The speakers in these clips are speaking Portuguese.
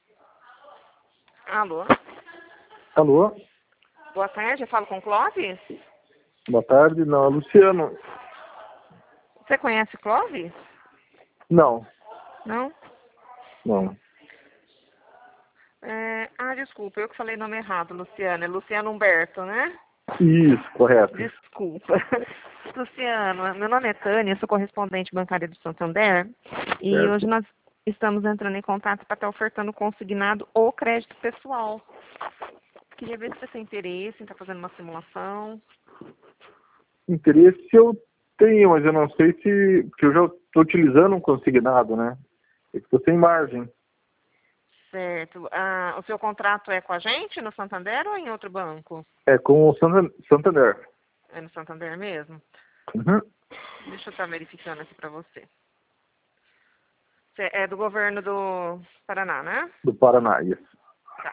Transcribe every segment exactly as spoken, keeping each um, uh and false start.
Alô? Alô? Boa tarde, eu falo com o Clóvis? Boa tarde, não, é Luciano. Você conhece Clóvis? Não, Não? não. É... Ah, desculpa, eu que falei nome errado, Luciano. É Luciano Humberto, né? Isso, correto. Desculpa. Luciano, meu nome é Tânia, sou correspondente bancária do Santander. E hoje Certo. nós estamos entrando em contato para estar ofertando consignado ou crédito pessoal. Queria ver se você tem interesse em estar fazendo uma simulação. Interesse eu tenho, mas eu não sei se... Porque eu já estou utilizando um consignado, né? Eu estou sem margem. Certo. Ah, o seu contrato é com a gente no Santander ou em outro banco? É com o Santan- Santander. É no Santander mesmo? Uhum. Deixa eu estar verificando aqui para você. Você é do governo do Paraná, né? Do Paraná, isso. Tá.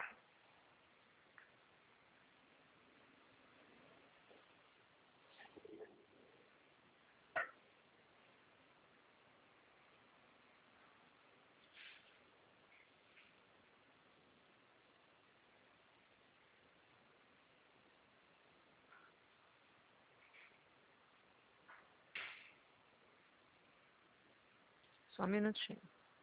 Só um minutinho.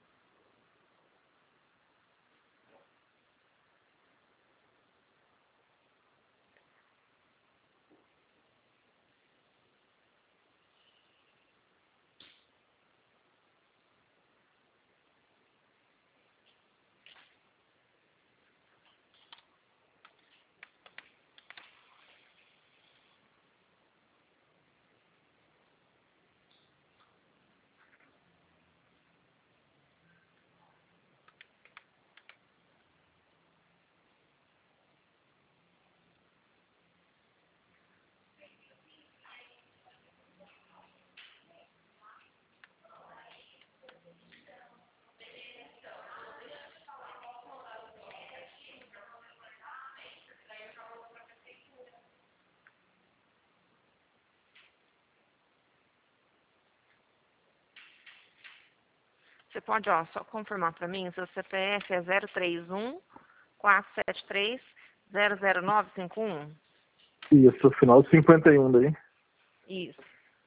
Você pode, ó, só confirmar para mim, seu C P F é zero três um, quatro sete três, zero zero nove cinco um? Isso, final de cinquenta e um daí. Isso.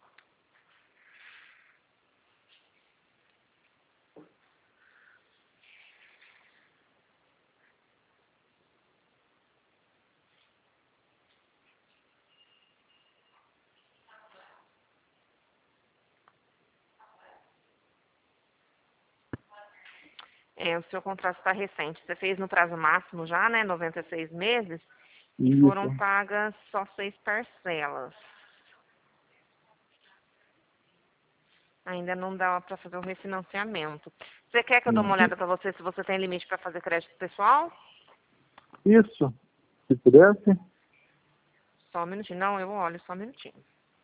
É, o seu contrato está recente. Você fez no prazo máximo já, né? noventa e seis meses. E Isso. foram pagas só seis parcelas. Ainda não dá para fazer o refinanciamento. Você quer que eu dê uma Uhum. olhada para você se você tem limite para fazer crédito pessoal? Isso. Se pudesse. Só um minutinho. Não, eu olho, só um minutinho.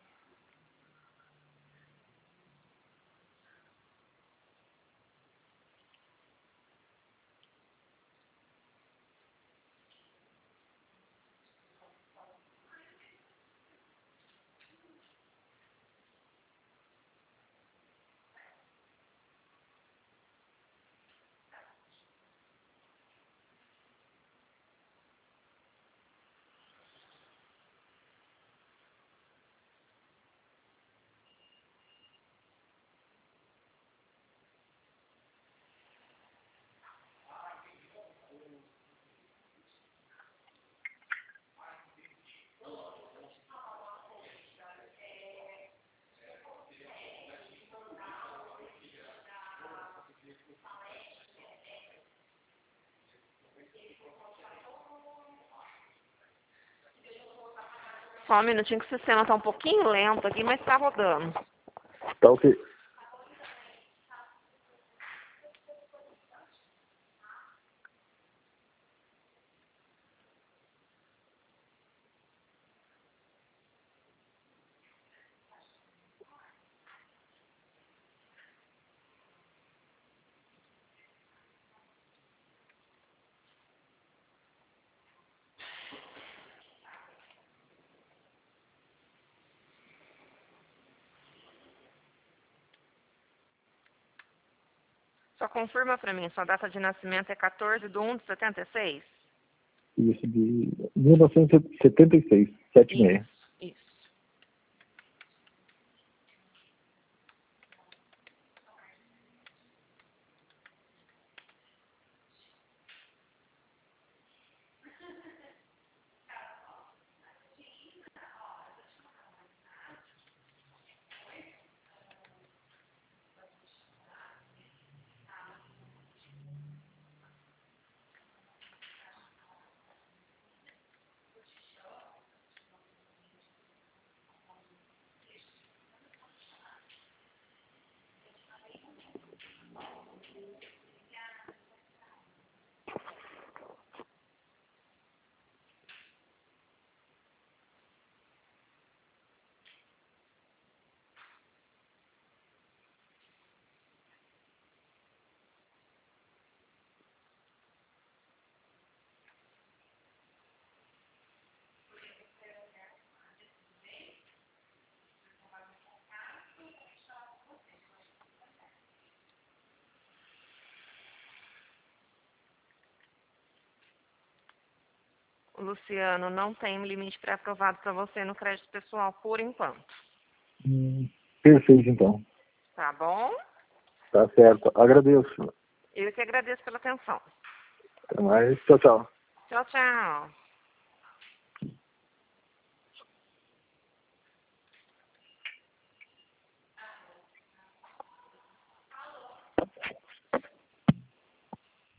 Só um minutinho que o sistema está um pouquinho lento aqui, mas está rodando. Tá ok. Só confirma para mim, sua data de nascimento é quatorze de um de setenta e seis? Isso, de mil novecentos e setenta e seis, setenta e seis. Isso, isso. Luciano, não tem limite pré-aprovado para você no crédito pessoal por enquanto. Hum, perfeito, então. Tá bom? Tá certo. Agradeço. Eu que agradeço pela atenção. Até mais. Tchau, tchau. Tchau, tchau.